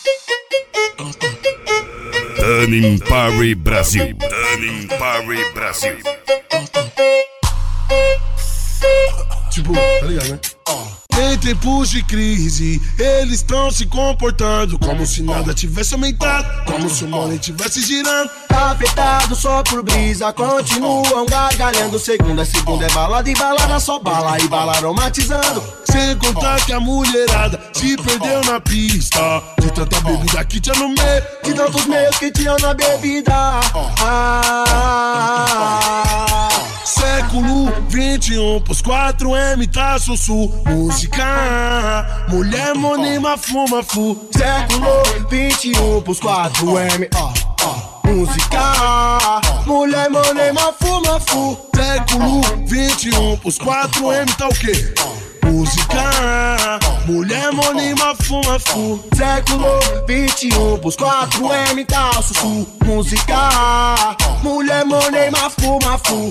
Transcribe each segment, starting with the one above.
Turning Party Brasil. Turning Party Brasil. Tipo, tá ligado, né? Em tempos de crise, eles estão se comportando como se nada tivesse aumentado, como se o money tivesse girando. Afetado só por brisa, continuam gargalhando. Segunda é balada e balada só bala e bala aromatizando. Sem contar que a mulherada se perdeu na pista, de tanta bebida que tinha no meio, de tantos meios que tinham na bebida. Século 21 pros 4M tá sussu. Música, mulher, money, mafuma, fu. Século 21 pros 4M, música, mulher, money, mafuma, fu. Século 21 pros 4M tá o quê? Música, mulher, money, mafuma, fu. Século 21 pros 4M tá sussu. Música, mulher, money, mafuma, fu.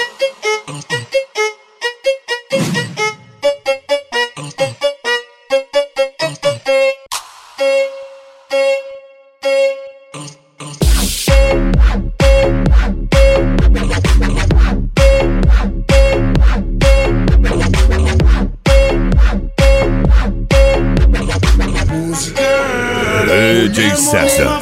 DJ César.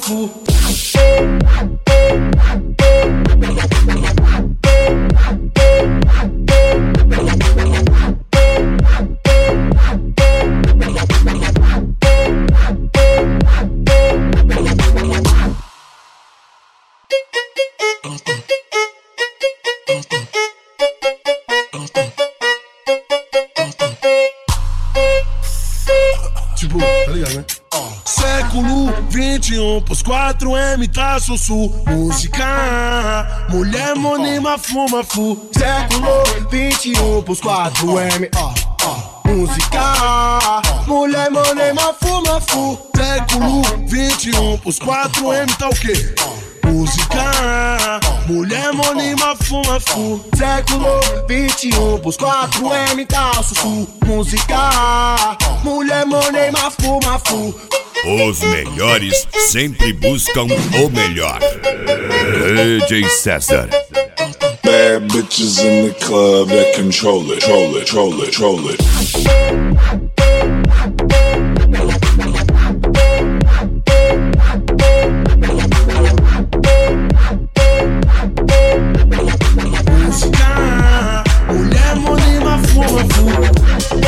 Tipo, tá ligado, né? Século 21 pros 4M tá sussu. Música, mulher, money, mafuma, fu. Século 21 pros 4M, música, mulher, money, mafuma, fu. Século 21 pros 4M tá o quê? Música, mulher, money, mafuma, fu. Século 21 pros 4M tá sussu. Música, mulher, money, mafuma, fu. Os melhores sempre buscam o melhor. DJ César. Bad bitches in the club that control it, control it, control it, control it. Música, mulher, money, mafuma, fu.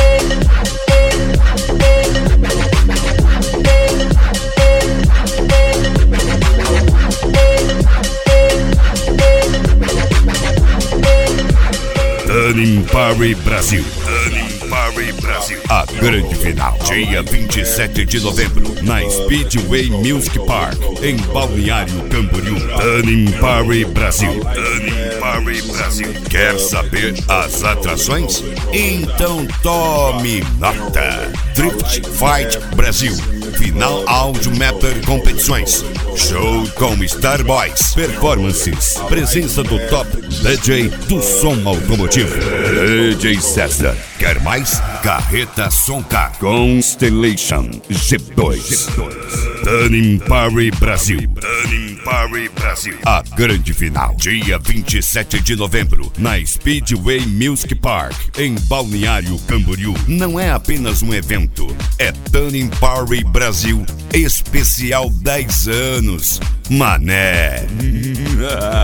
Turning Party Brasil. Turning Party Brasil. A grande final, dia 27 de novembro, na Speedway Music Park, em Balneário Camboriú. Turning Party Brasil. Turning Party Brasil. Quer saber as atrações? Então tome nota. Drift Fight Brasil. Final Audio Mapper Competições. Show com Starboys. Performances. Presença do top DJ do som automotivo. DJ César. Quer mais? Carreta Soncar. Constellation G2. Turning Party Brasil. Turning Party Brasil. A grande final, dia 27 de novembro, na Speedway Music Park, em Balneário Camboriú. Não é apenas um evento, é Turning Party Brasil especial 10 anos. Mané.